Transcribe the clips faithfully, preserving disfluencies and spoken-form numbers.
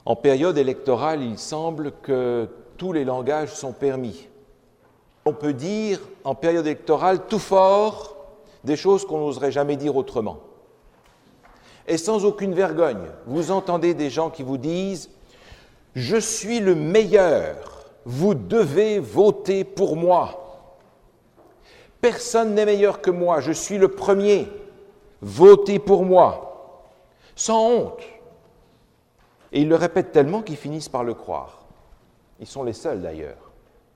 En période électorale, il semble que tous les langages sont permis. On peut dire, en période électorale, tout fort, des choses qu'on n'oserait jamais dire autrement. Et sans aucune vergogne, vous entendez des gens qui vous disent « Je suis le meilleur, vous devez voter pour moi. Personne n'est meilleur que moi, je suis le premier, votez pour moi. » Sans honte. Et ils le répètent tellement qu'ils finissent par le croire. Ils sont les seuls d'ailleurs.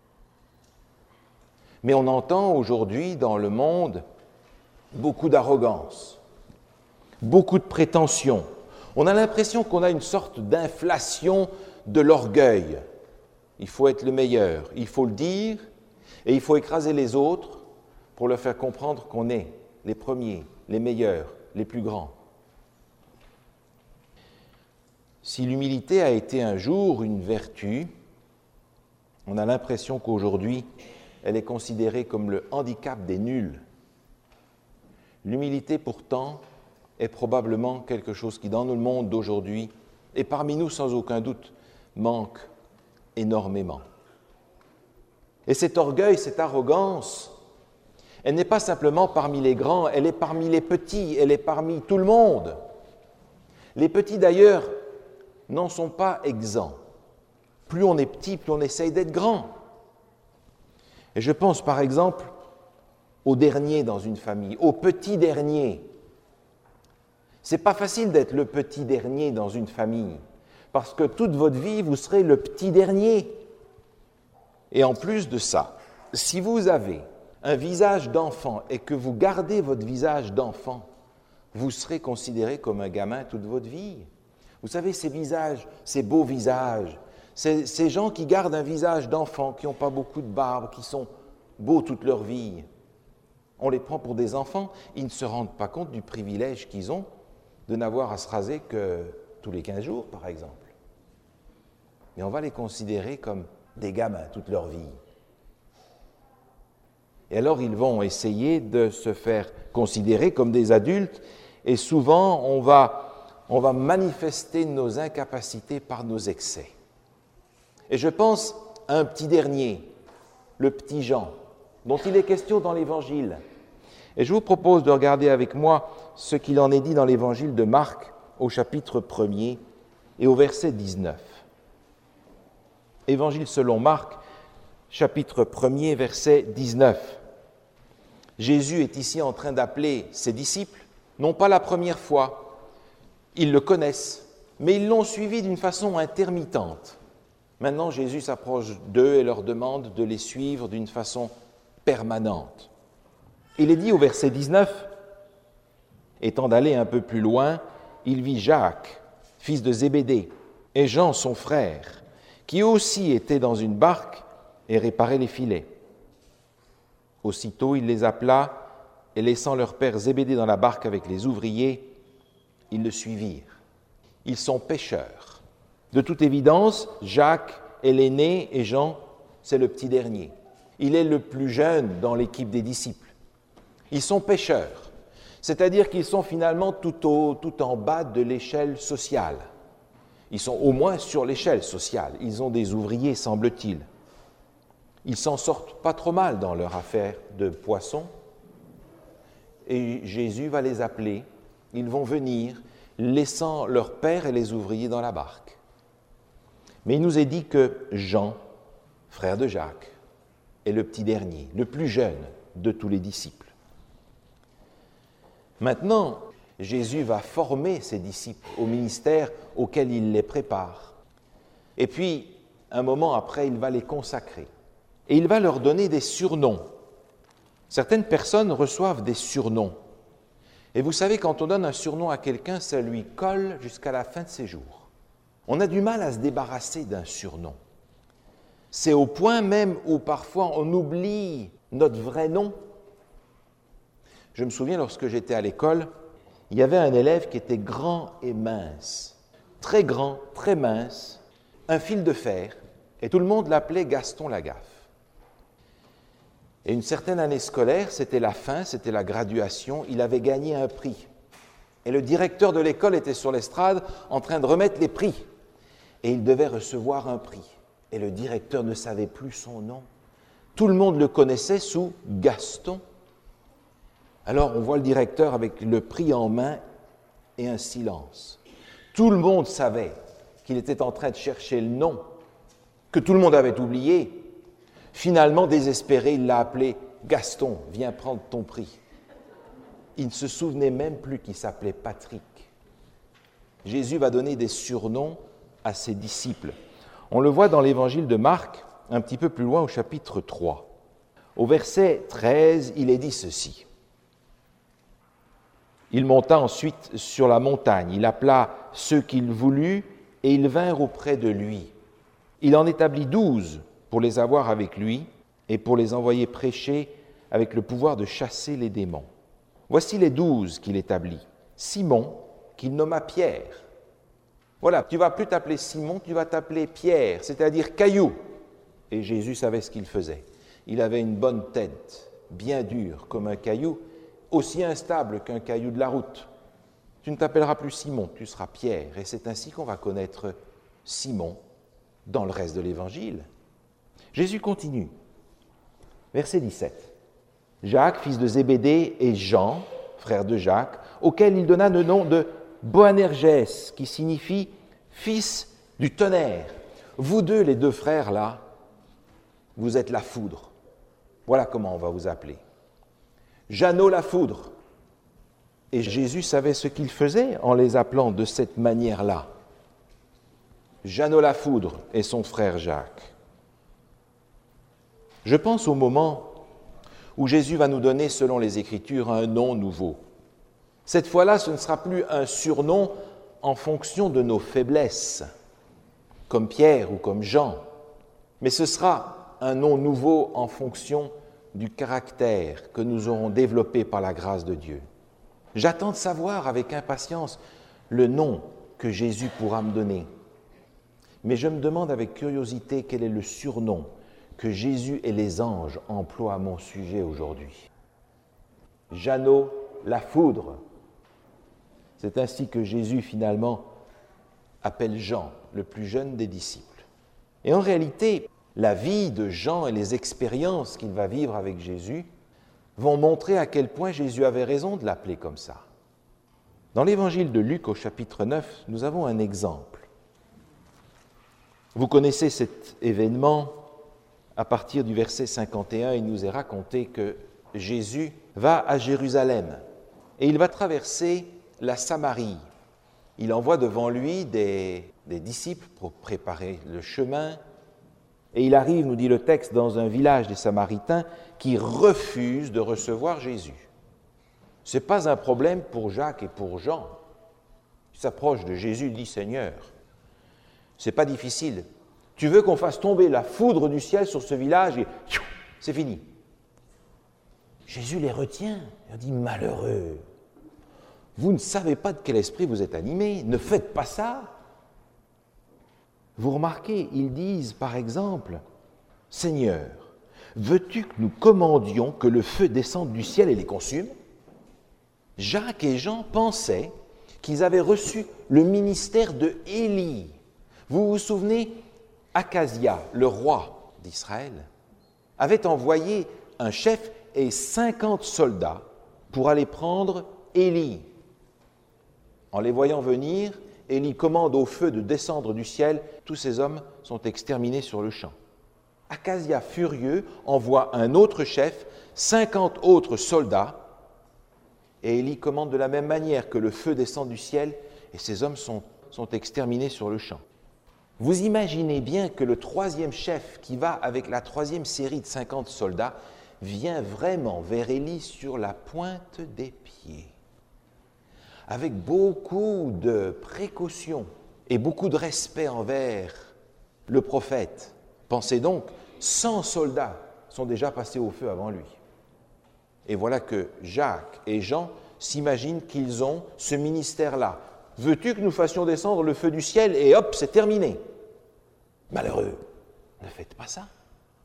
Mais on entend aujourd'hui dans le monde beaucoup d'arrogance, beaucoup de prétention. On a l'impression qu'on a une sorte d'inflation de l'orgueil. Il faut être le meilleur, il faut le dire, et il faut écraser les autres pour leur faire comprendre qu'on est les premiers, les meilleurs, les plus grands. Si l'humilité a été un jour une vertu, on a l'impression qu'aujourd'hui, elle est considérée comme le handicap des nuls. L'humilité, pourtant, est probablement quelque chose qui, dans le monde d'aujourd'hui, et parmi nous, sans aucun doute, manque énormément. Et cet orgueil, cette arrogance, elle n'est pas simplement parmi les grands, elle est parmi les petits, elle est parmi tout le monde. Les petits, d'ailleurs, n'en sont pas exempts. Plus on est petit, plus on essaye d'être grand. Et je pense par exemple au dernier dans une famille, au petit dernier. C'est pas facile d'être le petit dernier dans une famille, parce que toute votre vie, vous serez le petit dernier. Et en plus de ça, si vous avez un visage d'enfant et que vous gardez votre visage d'enfant, vous serez considéré comme un gamin toute votre vie. Vous savez, ces visages, ces beaux visages, ces, ces gens qui gardent un visage d'enfant, qui n'ont pas beaucoup de barbe, qui sont beaux toute leur vie, on les prend pour des enfants, ils ne se rendent pas compte du privilège qu'ils ont de n'avoir à se raser que tous les quinze jours, par exemple. Et on va les considérer comme des gamins toute leur vie. Et alors ils vont essayer de se faire considérer comme des adultes, et souvent on va... on va manifester nos incapacités par nos excès. Et je pense à un petit dernier, le petit Jean, dont il est question dans l'Évangile. Et je vous propose de regarder avec moi ce qu'il en est dit dans l'Évangile de Marc, au chapitre premier et au verset dix-neuf. Évangile selon Marc, chapitre premier, verset dix-neuf. Jésus est ici en train d'appeler ses disciples, non pas la première fois. Ils le connaissent, mais ils l'ont suivi d'une façon intermittente. Maintenant, Jésus s'approche d'eux et leur demande de les suivre d'une façon permanente. Il est dit au verset dix-neuf, étant d'aller un peu plus loin, il vit Jacques, fils de Zébédée, et Jean, son frère, qui aussi étaient dans une barque et réparaient les filets. Aussitôt, il les appela, et laissant leur père Zébédée dans la barque avec les ouvriers, ils le suivirent. Ils sont pêcheurs. De toute évidence, Jacques est l'aîné et Jean, c'est le petit dernier. Il est le plus jeune dans l'équipe des disciples. Ils sont pêcheurs, c'est-à-dire qu'ils sont finalement tout, au, tout en bas de l'échelle sociale. Ils sont au moins sur l'échelle sociale. Ils ont des ouvriers, semble-t-il. Ils s'en sortent pas trop mal dans leur affaire de poissons. Et Jésus va les appeler. Ils vont venir, laissant leur père et les ouvriers dans la barque. Mais il nous est dit que Jean, frère de Jacques, est le petit dernier, le plus jeune de tous les disciples. Maintenant, Jésus va former ses disciples au ministère auquel il les prépare. Et puis, un moment après, il va les consacrer. Et il va leur donner des surnoms. Certaines personnes reçoivent des surnoms. Et vous savez, quand on donne un surnom à quelqu'un, ça lui colle jusqu'à la fin de ses jours. On a du mal à se débarrasser d'un surnom. C'est au point même où parfois on oublie notre vrai nom. Je me souviens, lorsque j'étais à l'école, il y avait un élève qui était grand et mince, très grand, très mince, un fil de fer, et tout le monde l'appelait Gaston Lagaffe. Et une certaine année scolaire, c'était la fin, c'était la graduation, il avait gagné un prix. Et le directeur de l'école était sur l'estrade en train de remettre les prix. et il devait recevoir un prix. Et le directeur ne savait plus son nom. Tout le monde le connaissait sous Gaston. Alors on voit le directeur avec le prix en main et un silence. Tout le monde savait qu'il était en train de chercher le nom, que tout le monde avait oublié. Finalement, désespéré, il l'a appelé « Gaston, viens prendre ton prix ». Il ne se souvenait même plus qu'il s'appelait Patrick. Jésus va donner des surnoms à ses disciples. On le voit dans l'évangile de Marc, un petit peu plus loin au chapitre trois. Au verset treize, il est dit ceci. Il monta ensuite sur la montagne, il appela ceux qu'il voulut et ils vinrent auprès de lui. Il en établit douze pour les avoir avec lui et pour les envoyer prêcher avec le pouvoir de chasser les démons. Voici les douze qu'il établit. Simon, qu'il nomma Pierre. Voilà, tu ne vas plus t'appeler Simon, tu vas t'appeler Pierre, c'est-à-dire caillou. Et Jésus savait ce qu'il faisait. Il avait une bonne tête, bien dure comme un caillou, aussi instable qu'un caillou de la route. Tu ne t'appelleras plus Simon, tu seras Pierre. Et c'est ainsi qu'on va connaître Simon dans le reste de l'Évangile. Jésus continue. Verset dix-sept. Jacques, fils de Zébédée, et Jean, frère de Jacques, auquel il donna le nom de Boanergès, qui signifie fils du tonnerre. Vous deux, les deux frères là, vous êtes la foudre. Voilà comment on va vous appeler. Jeannot la foudre. Et Jésus savait ce qu'il faisait en les appelant de cette manière-là. Jeannot la foudre et son frère Jacques. Je pense au moment où Jésus va nous donner, selon les Écritures, un nom nouveau. Cette fois-là, ce ne sera plus un surnom en fonction de nos faiblesses, comme Pierre ou comme Jean, mais ce sera un nom nouveau en fonction du caractère que nous aurons développé par la grâce de Dieu. J'attends de savoir avec impatience le nom que Jésus pourra me donner. Mais je me demande avec curiosité quel est le surnom que Jésus et les anges emploient à mon sujet aujourd'hui. Jeannot la foudre. C'est ainsi que Jésus finalement appelle Jean, le plus jeune des disciples. Et en réalité, la vie de Jean et les expériences qu'il va vivre avec Jésus vont montrer à quel point Jésus avait raison de l'appeler comme ça. Dans l'évangile de Luc au chapitre neuf, nous avons un exemple. Vous connaissez cet événement. À partir du verset cinquante et un, il nous est raconté que Jésus va à Jérusalem et il va traverser la Samarie. Il envoie devant lui des, des disciples pour préparer le chemin. Et il arrive, nous dit le texte, dans un village des Samaritains qui refusent de recevoir Jésus. Ce n'est pas un problème pour Jacques et pour Jean. Ils s'approchent de Jésus et disent « Seigneur, ce n'est pas difficile. Tu veux qu'on fasse tomber la foudre du ciel sur ce village et c'est fini. » Jésus les retient. Il dit « Malheureux, vous ne savez pas de quel esprit vous êtes animés, ne faites pas ça. » Vous remarquez, ils disent par exemple « Seigneur, veux-tu que nous commandions que le feu descende du ciel et les consume ?» Jacques et Jean pensaient qu'ils avaient reçu le ministère de Élie. Vous vous souvenez, Akazia, le roi d'Israël, avait envoyé un chef et cinquante soldats pour aller prendre Élie. En les voyant venir, Élie commande au feu de descendre du ciel, tous ces hommes sont exterminés sur le champ. Akazia, furieux, envoie un autre chef, cinquante autres soldats, et Élie commande de la même manière que le feu descend du ciel, et ces hommes sont, sont exterminés sur le champ. Vous imaginez bien que le troisième chef qui va avec la troisième série de cinquante soldats vient vraiment vers Élie sur la pointe des pieds, avec beaucoup de précautions et beaucoup de respect envers le prophète. Pensez donc, cent soldats sont déjà passés au feu avant lui. Et voilà que Jacques et Jean s'imaginent qu'ils ont ce ministère-là. Veux-tu que nous fassions descendre le feu du ciel et hop, c'est terminé. Malheureux, ne faites pas ça.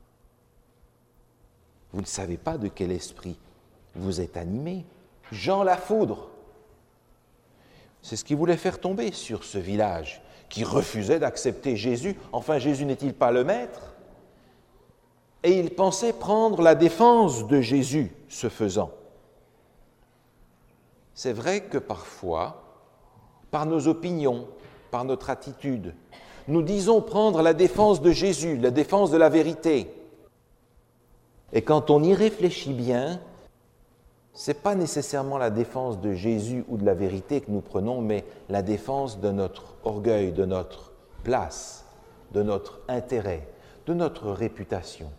Vous ne savez pas de quel esprit vous êtes animés. Jean la foudre, c'est ce qu'il voulait faire tomber sur ce village qui refusaient d'accepter Jésus. Enfin, Jésus n'est-il pas le maître? Et ils pensaient prendre la défense de Jésus, ce faisant. C'est vrai que parfois, par nos opinions, par notre attitude, nous disons prendre la défense de Jésus, la défense de la vérité. Et quand on y réfléchit bien, ce n'est pas nécessairement la défense de Jésus ou de la vérité que nous prenons, mais la défense de notre orgueil, de notre place, de notre intérêt, de notre réputation.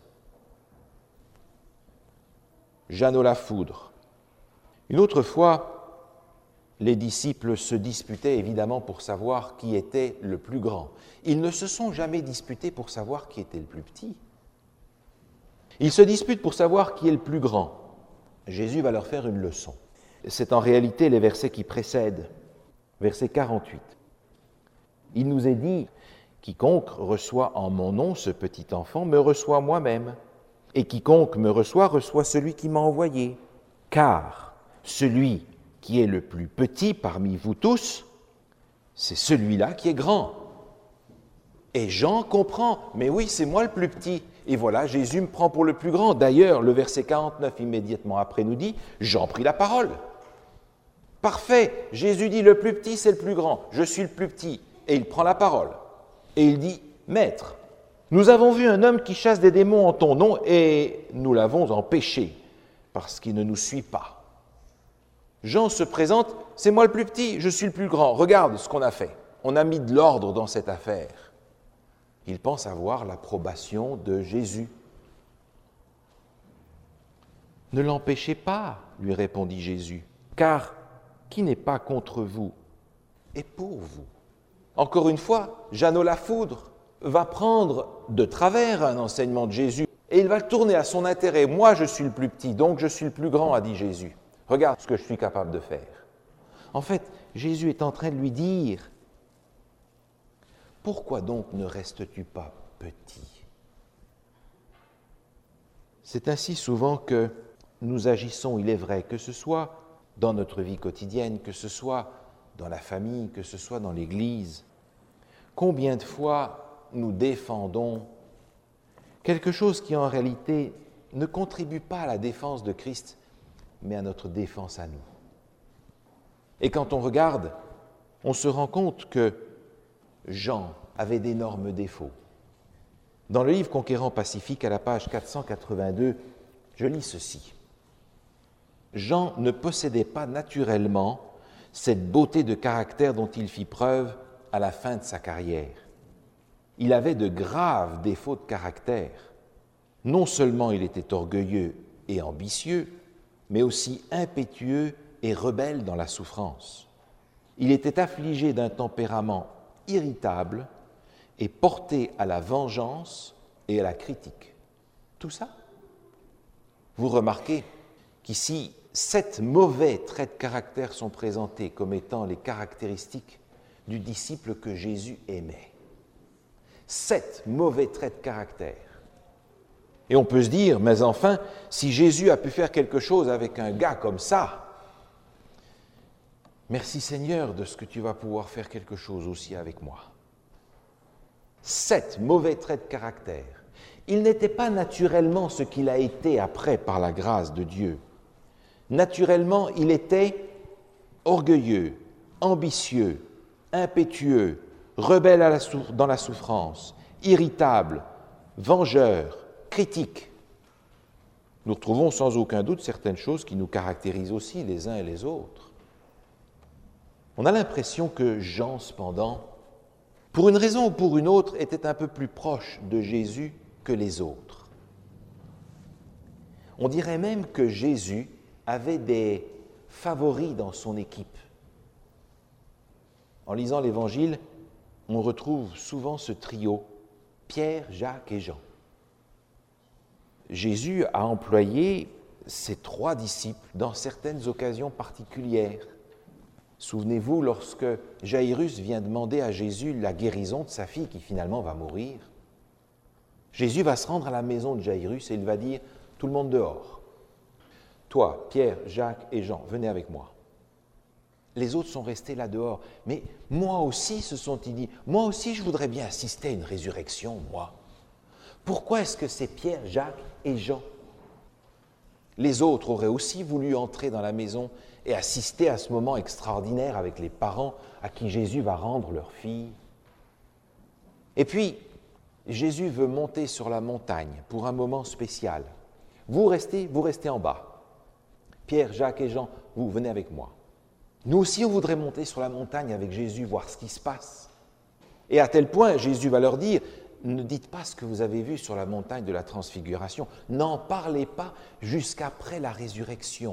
Jeannot la foudre. Une autre fois, les disciples se disputaient évidemment pour savoir qui était le plus grand. Ils ne se sont jamais disputés pour savoir qui était le plus petit. Ils se disputent pour savoir qui est le plus grand. Jésus va leur faire une leçon. C'est en réalité les versets qui précèdent, verset quarante-huit. Il nous est dit, « Quiconque reçoit en mon nom ce petit enfant me reçoit moi-même, et quiconque me reçoit reçoit celui qui m'a envoyé. Car celui qui est le plus petit parmi vous tous, c'est celui-là qui est grand. » Et Jean comprend, mais oui, c'est moi le plus petit. Et voilà, Jésus me prend pour le plus grand. D'ailleurs, le verset quarante-neuf, immédiatement après, nous dit, Jean prit la parole. Parfait, Jésus dit, le plus petit, c'est le plus grand. Je suis le plus petit. Et il prend la parole. Et il dit, Maître, nous avons vu un homme qui chasse des démons en ton nom et nous l'avons empêché parce qu'il ne nous suit pas. Jean se présente, c'est moi le plus petit, je suis le plus grand. Regarde ce qu'on a fait. On a mis de l'ordre dans cette affaire. Il pense avoir l'approbation de Jésus. « Ne l'empêchez pas, lui répondit Jésus, car qui n'est pas contre vous est pour vous. » Encore une fois, Jeannot la foudre va prendre de travers un enseignement de Jésus et il va le tourner à son intérêt. « Moi, je suis le plus petit, donc je suis le plus grand, a dit Jésus. Regarde ce que je suis capable de faire. » En fait, Jésus est en train de lui dire, « Pourquoi donc ne restes-tu pas petit ?» C'est ainsi souvent que nous agissons, il est vrai, que ce soit dans notre vie quotidienne, que ce soit dans la famille, que ce soit dans l'Église. Combien de fois nous défendons quelque chose qui en réalité ne contribue pas à la défense de Christ, mais à notre défense à nous. Et quand on regarde, on se rend compte que Jean avait d'énormes défauts. Dans le livre Conquérant Pacifique, à la page quatre cent quatre-vingt-deux, je lis ceci. Jean ne possédait pas naturellement cette beauté de caractère dont il fit preuve à la fin de sa carrière. Il avait de graves défauts de caractère. Non seulement il était orgueilleux et ambitieux, mais aussi impétueux et rebelle dans la souffrance. Il était affligé d'un tempérament irritable et porté à la vengeance et à la critique. Tout ça. Vous remarquez qu'ici, sept mauvais traits de caractère sont présentés comme étant les caractéristiques du disciple que Jésus aimait. Sept mauvais traits de caractère. Et on peut se dire, mais enfin, si Jésus a pu faire quelque chose avec un gars comme ça, merci Seigneur de ce que tu vas pouvoir faire quelque chose aussi avec moi. Sept mauvais traits de caractère. Il n'était pas naturellement ce qu'il a été après par la grâce de Dieu. Naturellement, il était orgueilleux, ambitieux, impétueux, rebelle à la sou- dans la souffrance, irritable, vengeur, critique. Nous retrouvons sans aucun doute certaines choses qui nous caractérisent aussi les uns et les autres. On a l'impression que Jean, cependant, pour une raison ou pour une autre, était un peu plus proche de Jésus que les autres. On dirait même que Jésus avait des favoris dans son équipe. En lisant l'Évangile, on retrouve souvent ce trio, Pierre, Jacques et Jean. Jésus a employé ces trois disciples dans certaines occasions particulières. Souvenez-vous, lorsque Jaïrus vient demander à Jésus la guérison de sa fille qui finalement va mourir, Jésus va se rendre à la maison de Jaïrus et il va dire « Tout le monde dehors. Toi, Pierre, Jacques et Jean, venez avec moi. » Les autres sont restés là dehors. Mais moi aussi, se sont-ils dit, moi aussi je voudrais bien assister à une résurrection, moi. Pourquoi est-ce que c'est Pierre, Jacques et Jean? Les autres auraient aussi voulu entrer dans la maison et assister à ce moment extraordinaire avec les parents à qui Jésus va rendre leur fille. Et puis, Jésus veut monter sur la montagne pour un moment spécial. Vous restez, vous restez en bas. Pierre, Jacques et Jean, vous venez avec moi. Nous aussi, on voudrait monter sur la montagne avec Jésus, voir ce qui se passe. Et à tel point, Jésus va leur dire, ne dites pas ce que vous avez vu sur la montagne de la transfiguration. N'en parlez pas jusqu'après la résurrection.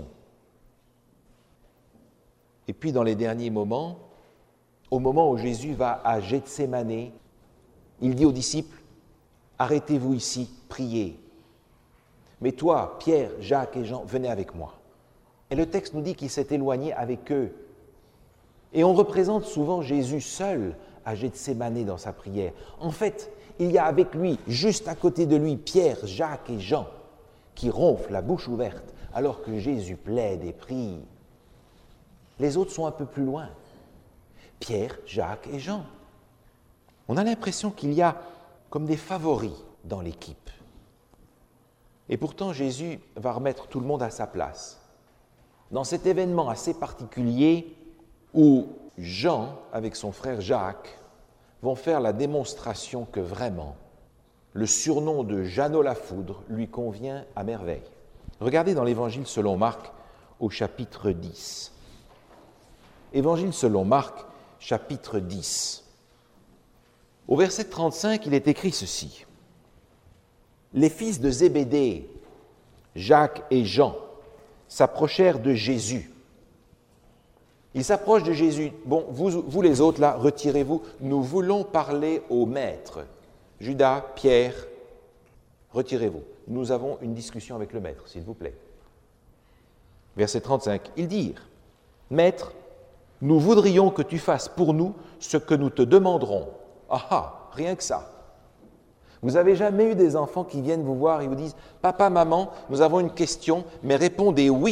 Et puis, dans les derniers moments, au moment où Jésus va à Gethsémanée, il dit aux disciples, « Arrêtez-vous ici, priez. Mais toi, Pierre, Jacques et Jean, venez avec moi. » Et le texte nous dit qu'il s'est éloigné avec eux. Et on représente souvent Jésus seul à Gethsémanée dans sa prière. En fait, il y a avec lui, juste à côté de lui, Pierre, Jacques et Jean, qui ronflent la bouche ouverte alors que Jésus plaide et prie. Les autres sont un peu plus loin. Pierre, Jacques et Jean. On a l'impression qu'il y a comme des favoris dans l'équipe. Et pourtant, Jésus va remettre tout le monde à sa place. Dans cet événement assez particulier où Jean, avec son frère Jacques, vont faire la démonstration que vraiment, le surnom de Jeannot la Foudre lui convient à merveille. Regardez dans l'Évangile selon Marc au chapitre dix. Évangile selon Marc, chapitre dix. Au verset trente-cinq, il est écrit ceci. Les fils de Zébédée, Jacques et Jean, s'approchèrent de Jésus. Ils s'approchent de Jésus. Bon, vous, vous les autres là, retirez-vous. Nous voulons parler au maître. Judas, Pierre, retirez-vous. Nous avons une discussion avec le maître, s'il vous plaît. Verset trente-cinq. Ils dirent, « Maître, nous voudrions que tu fasses pour nous ce que nous te demanderons. » Ah ah, rien que ça. Vous n'avez jamais eu des enfants qui viennent vous voir et vous disent « Papa, maman, nous avons une question, mais répondez oui. »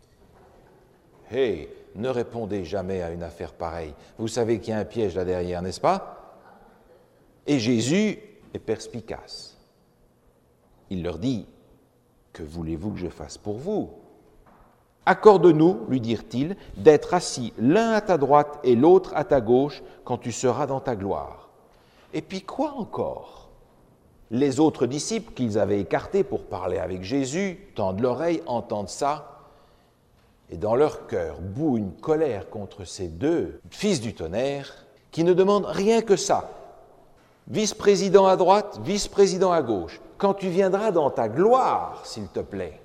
Hey, ne répondez jamais à une affaire pareille. Vous savez qu'il y a un piège là derrière, n'est-ce pas? Et Jésus est perspicace. Il leur dit « Que voulez-vous que je fasse pour vous ?» Accorde-nous, lui dirent-ils, d'être assis l'un à ta droite et l'autre à ta gauche quand tu seras dans ta gloire. Et puis quoi encore? Les autres disciples qu'ils avaient écartés pour parler avec Jésus tendent l'oreille, entendent ça, et dans leur cœur bout une colère contre ces deux fils du tonnerre qui ne demandent rien que ça. Vice-président à droite, vice-président à gauche. Quand tu viendras dans ta gloire, s'il te plaît.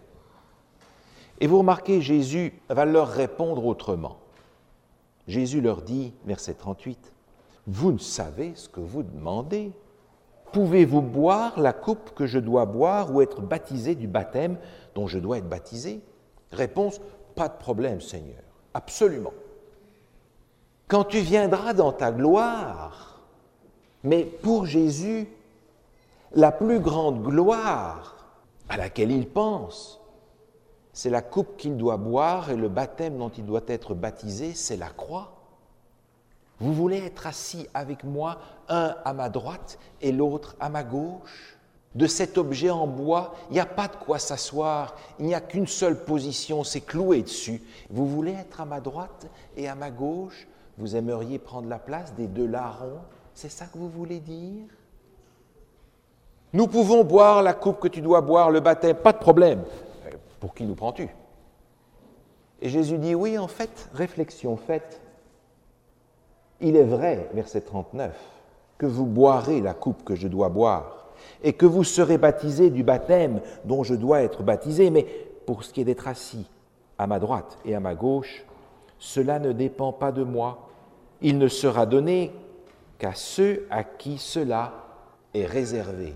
Et vous remarquez, Jésus va leur répondre autrement. Jésus leur dit, verset trente-huit, « Vous ne savez ce que vous demandez. Pouvez-vous boire la coupe que je dois boire ou être baptisé du baptême dont je dois être baptisé ?» Réponse, « Pas de problème, Seigneur. Absolument. Quand tu viendras dans ta gloire, mais pour Jésus, la plus grande gloire à laquelle il pense, c'est la coupe qu'il doit boire et le baptême dont il doit être baptisé, c'est la croix. Vous voulez être assis avec moi, un à ma droite et l'autre à ma gauche? De cet objet en bois, il n'y a pas de quoi s'asseoir, il n'y a qu'une seule position, c'est cloué dessus. Vous voulez être à ma droite et à ma gauche? Vous aimeriez prendre la place des deux larrons? C'est ça que vous voulez dire? Nous pouvons boire la coupe que tu dois boire, le baptême, pas de problème. Pour qui nous prends-tu? Et Jésus dit, oui, en fait, réflexion faite, il est vrai, verset trente-neuf, que vous boirez la coupe que je dois boire et que vous serez baptisés du baptême dont je dois être baptisé, mais pour ce qui est d'être assis à ma droite et à ma gauche, cela ne dépend pas de moi. Il ne sera donné qu'à ceux à qui cela est réservé.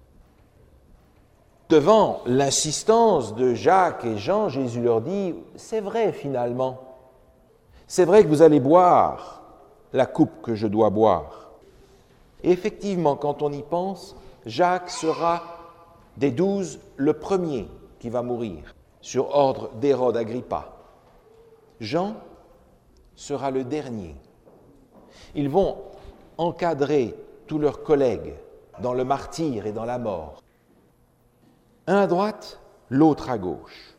Devant l'insistance de Jacques et Jean, Jésus leur dit, c'est vrai finalement, c'est vrai que vous allez boire la coupe que je dois boire. Et effectivement, quand on y pense, Jacques sera des douze le premier qui va mourir, sur ordre d'Hérode Agrippa. Jean sera le dernier. Ils vont encadrer tous leurs collègues dans le martyre et dans la mort. Un à droite, l'autre à gauche.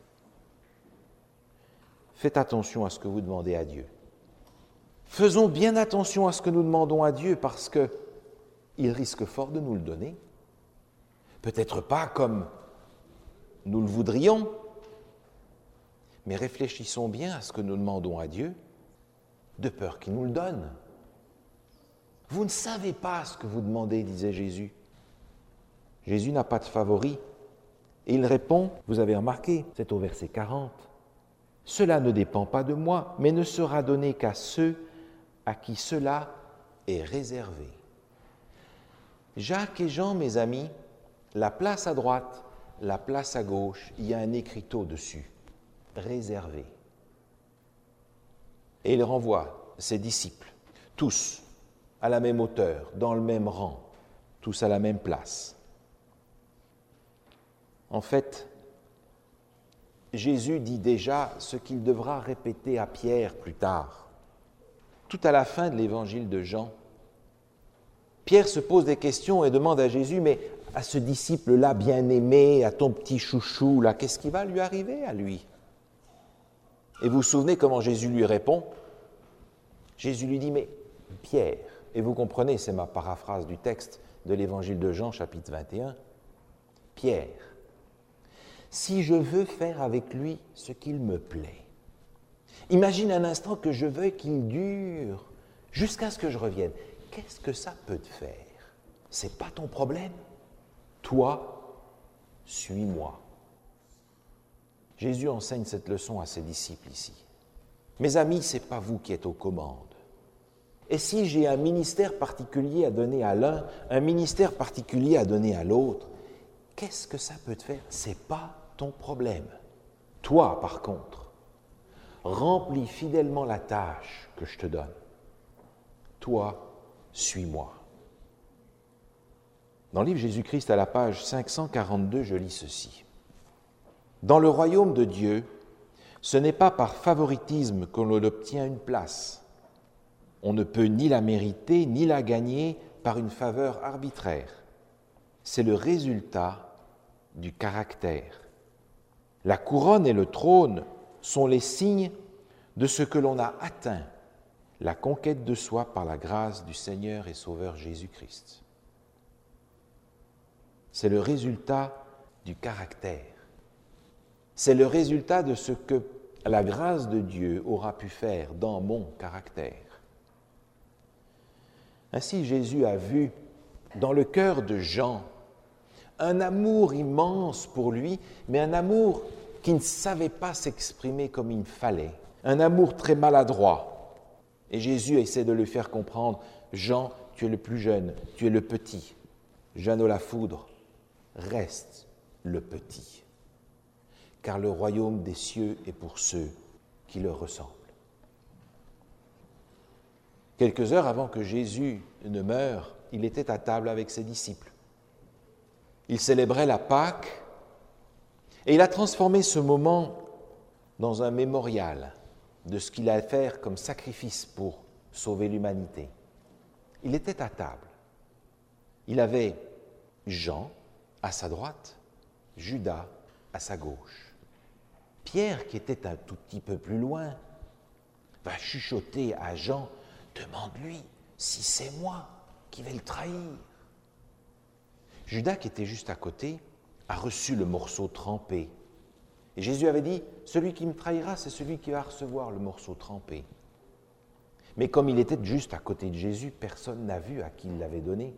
Faites attention à ce que vous demandez à Dieu. Faisons bien attention à ce que nous demandons à Dieu parce qu'il risque fort de nous le donner. Peut-être pas comme nous le voudrions, mais réfléchissons bien à ce que nous demandons à Dieu, de peur qu'il nous le donne. Vous ne savez pas ce que vous demandez, disait Jésus. Jésus n'a pas de favori. Et il répond, vous avez remarqué, c'est au verset quarante, « Cela ne dépend pas de moi, mais ne sera donné qu'à ceux à qui cela est réservé. » Jacques et Jean, mes amis, la place à droite, la place à gauche, il y a un écriteau dessus, réservé. Et il renvoie ses disciples, tous à la même hauteur, dans le même rang, tous à la même place. En fait, Jésus dit déjà ce qu'il devra répéter à Pierre plus tard. Tout à la fin de l'évangile de Jean, Pierre se pose des questions et demande à Jésus, mais à ce disciple-là bien-aimé, à ton petit chouchou, là, qu'est-ce qui va lui arriver à lui? Et vous vous souvenez comment Jésus lui répond? Jésus lui dit, mais Pierre, et vous comprenez, c'est ma paraphrase du texte de l'évangile de Jean, chapitre vingt et un, Pierre, si je veux faire avec lui ce qu'il me plaît, imagine un instant que je veux qu'il dure jusqu'à ce que je revienne. Qu'est-ce que ça peut te faire? C'est pas ton problème. Toi, suis-moi. Jésus enseigne cette leçon à ses disciples ici. Mes amis, ce n'est pas vous qui êtes aux commandes. Et si j'ai un ministère particulier à donner à l'un, un ministère particulier à donner à l'autre, qu'est-ce que ça peut te faire? Ce n'est pas ton problème. Toi, par contre, remplis fidèlement la tâche que je te donne. Toi, suis-moi. Dans le livre Jésus-Christ, à la page cinq cent quarante-deux, je lis ceci. Dans le royaume de Dieu, ce n'est pas par favoritisme qu'on obtient une place. On ne peut ni la mériter, ni la gagner par une faveur arbitraire. C'est le résultat du caractère. La couronne et le trône sont les signes de ce que l'on a atteint, la conquête de soi par la grâce du Seigneur et Sauveur Jésus-Christ. C'est le résultat du caractère. C'est le résultat de ce que la grâce de Dieu aura pu faire dans mon caractère. Ainsi, Jésus a vu dans le cœur de Jean un amour immense pour lui, mais un amour qui ne savait pas s'exprimer comme il fallait, un amour très maladroit. Et Jésus essaie de lui faire comprendre, Jean, tu es le plus jeune, tu es le petit. Jeanne la foudre, reste le petit, car le royaume des cieux est pour ceux qui le ressemblent. Quelques heures avant que Jésus ne meure, il était à table avec ses disciples. Il célébrait la Pâque et il a transformé ce moment dans un mémorial de ce qu'il allait faire comme sacrifice pour sauver l'humanité. Il était à table. Il avait Jean à sa droite, Judas à sa gauche. Pierre, qui était un tout petit peu plus loin, va chuchoter à Jean, « Demande-lui si c'est moi qui vais le trahir. » Judas, qui était juste à côté, a reçu le morceau trempé. Et Jésus avait dit, « Celui qui me trahira, c'est celui qui va recevoir le morceau trempé. » Mais comme il était juste à côté de Jésus, personne n'a vu à qui il l'avait donné.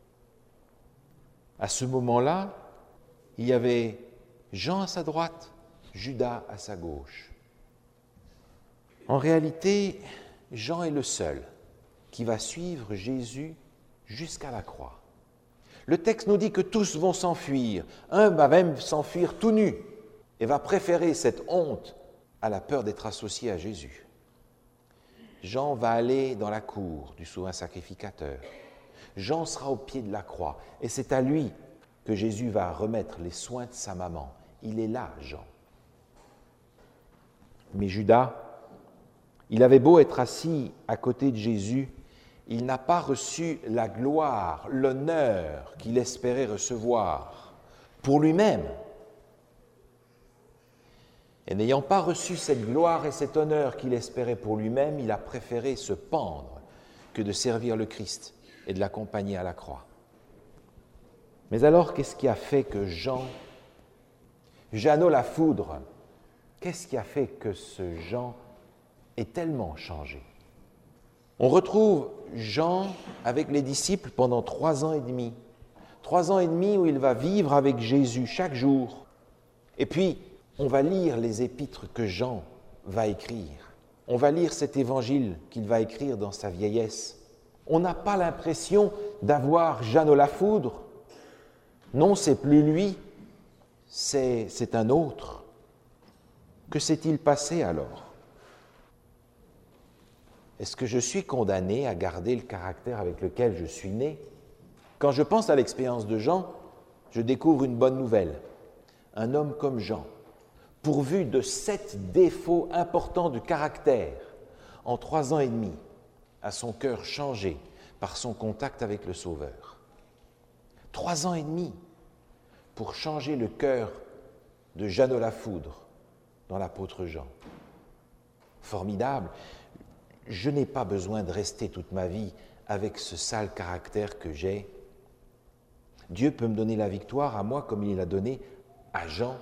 À ce moment-là, il y avait Jean à sa droite, Judas à sa gauche. En réalité, Jean est le seul qui va suivre Jésus jusqu'à la croix. Le texte nous dit que tous vont s'enfuir. Un va même s'enfuir tout nu et va préférer cette honte à la peur d'être associé à Jésus. Jean va aller dans la cour du souverain sacrificateur. Jean sera au pied de la croix et c'est à lui que Jésus va remettre les soins de sa maman. Il est là, Jean. Mais Judas Il avait beau être assis à côté de Jésus, il n'a pas reçu la gloire, l'honneur qu'il espérait recevoir pour lui-même. Et n'ayant pas reçu cette gloire et cet honneur qu'il espérait pour lui-même, il a préféré se pendre que de servir le Christ et de l'accompagner à la croix. Mais alors, qu'est-ce qui a fait que Jean, Jeannot la foudre, qu'est-ce qui a fait que ce Jean ait tellement changé? On retrouve Jean avec les disciples pendant trois ans et demi. Trois ans et demi où il va vivre avec Jésus chaque jour. Et puis, on va lire les épîtres que Jean va écrire. On va lire cet évangile qu'il va écrire dans sa vieillesse. On n'a pas l'impression d'avoir Jeannot la foudre. Non, c'est plus lui, c'est, c'est un autre. Que s'est-il passé alors? Est-ce que je suis condamné à garder le caractère avec lequel je suis né? Quand je pense à l'expérience de Jean, je découvre une bonne nouvelle. Un homme comme Jean, pourvu de sept défauts importants de caractère, en trois ans et demi, a son cœur changé par son contact avec le Sauveur. Trois ans et demi pour changer le cœur de Jeannot la foudre dans l'apôtre Jean. Formidable. Je n'ai pas besoin de rester toute ma vie avec ce sale caractère que j'ai. Dieu peut me donner la victoire à moi comme il l'a donné à Jean.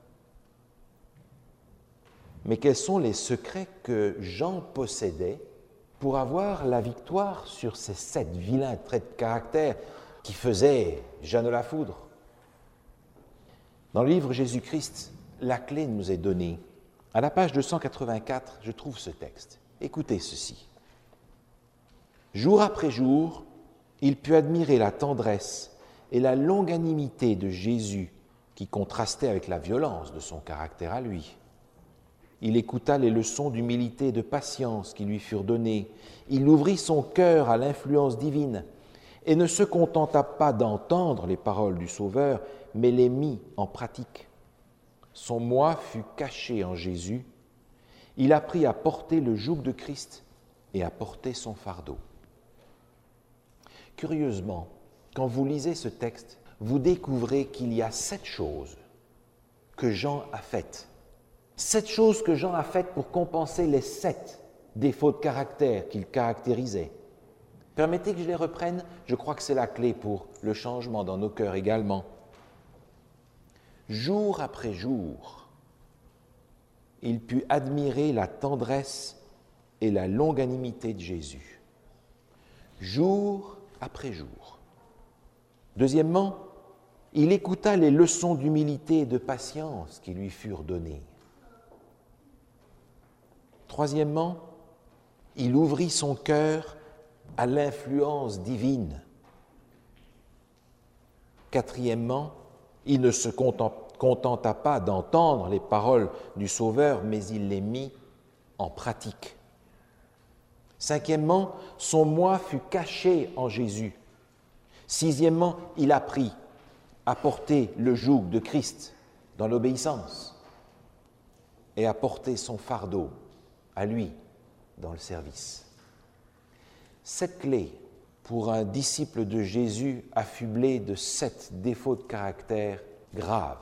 Mais quels sont les secrets que Jean possédait pour avoir la victoire sur ces sept vilains traits de caractère qui faisaient Jeannot la foudre? Dans le livre Jésus-Christ, la clé nous est donnée. À la page deux cent quatre-vingt-quatre, je trouve ce texte. Écoutez ceci. Jour après jour, il put admirer la tendresse et la longanimité de Jésus qui contrastait avec la violence de son caractère à lui. Il écouta les leçons d'humilité et de patience qui lui furent données. Il ouvrit son cœur à l'influence divine et ne se contenta pas d'entendre les paroles du Sauveur, mais les mit en pratique. Son moi fut caché en Jésus. Il apprit à porter le joug de Christ et à porter son fardeau. Curieusement, quand vous lisez ce texte, vous découvrez qu'il y a sept choses que Jean a faites. Sept choses que Jean a faites pour compenser les sept défauts de caractère qu'il caractérisait. Permettez que je les reprenne, je crois que c'est la clé pour le changement dans nos cœurs également. Jour après jour, il put admirer la tendresse et la longanimité de Jésus. Jour après jour. Deuxièmement, il écouta les leçons d'humilité et de patience qui lui furent données. Troisièmement, il ouvrit son cœur à l'influence divine. Quatrièmement, il ne se contenta pas d'entendre les paroles du Sauveur, mais il les mit en pratique. Cinquièmement, son moi fut caché en Jésus. Sixièmement, il apprit à porter le joug de Christ dans l'obéissance et à porter son fardeau à lui dans le service. Cette clé pour un disciple de Jésus affublé de sept défauts de caractère graves.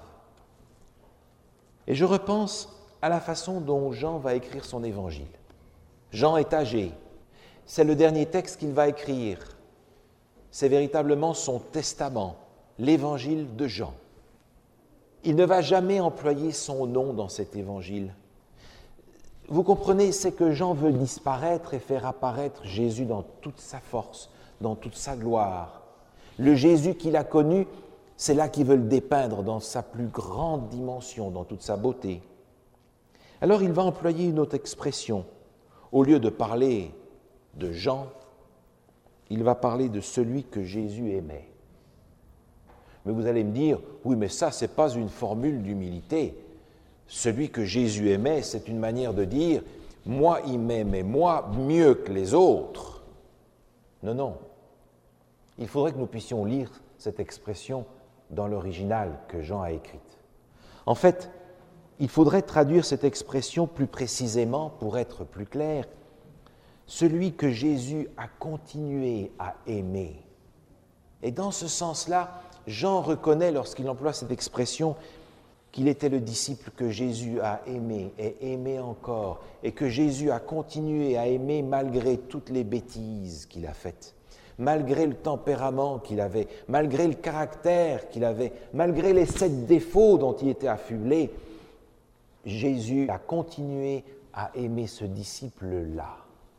Et je repense à la façon dont Jean va écrire son évangile. Jean est âgé, c'est le dernier texte qu'il va écrire. C'est véritablement son testament, l'évangile de Jean. Il ne va jamais employer son nom dans cet évangile. Vous comprenez, c'est que Jean veut disparaître et faire apparaître Jésus dans toute sa force, dans toute sa gloire. Le Jésus qu'il a connu, c'est là qu'il veut le dépeindre dans sa plus grande dimension, dans toute sa beauté. Alors il va employer une autre expression. Au lieu de parler de Jean, il va parler de celui que Jésus aimait. Mais vous allez me dire, oui, mais ça, ce n'est pas une formule d'humilité. Celui que Jésus aimait, c'est une manière de dire, moi, il m'aimait, moi, mieux que les autres. Non, non. Il faudrait que nous puissions lire cette expression dans l'original que Jean a écrite. En fait, il faudrait traduire cette expression plus précisément pour être plus clair. Celui que Jésus a continué à aimer. Et dans ce sens-là, Jean reconnaît, lorsqu'il emploie cette expression, qu'il était le disciple que Jésus a aimé et aimé encore, et que Jésus a continué à aimer malgré toutes les bêtises qu'il a faites, malgré le tempérament qu'il avait, malgré le caractère qu'il avait, malgré les sept défauts dont il était affublé. Jésus a continué à aimer ce disciple-là.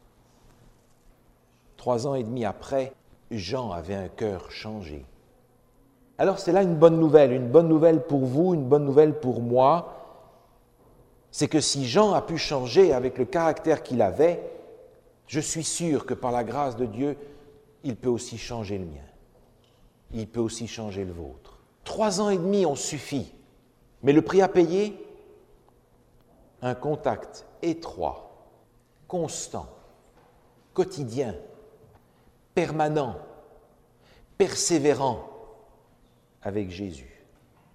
Trois ans et demi après, Jean avait un cœur changé. Alors c'est là une bonne nouvelle, une bonne nouvelle pour vous, une bonne nouvelle pour moi. C'est que si Jean a pu changer avec le caractère qu'il avait, je suis sûr que par la grâce de Dieu, il peut aussi changer le mien. Il peut aussi changer le vôtre. Trois ans et demi ont suffi, mais le prix à payer, un contact étroit, constant, quotidien, permanent, persévérant avec Jésus.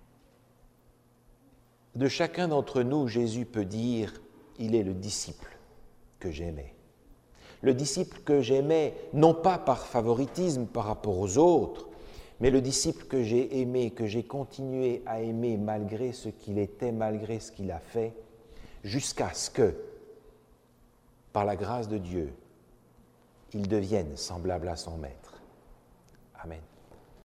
De chacun d'entre nous, Jésus peut dire « Il est le disciple que j'aimais ». Le disciple que j'aimais, non pas par favoritisme par rapport aux autres, mais le disciple que j'ai aimé, que j'ai continué à aimer malgré ce qu'il était, malgré ce qu'il a fait, jusqu'à ce que, par la grâce de Dieu, il devienne semblable à son Maître. Amen.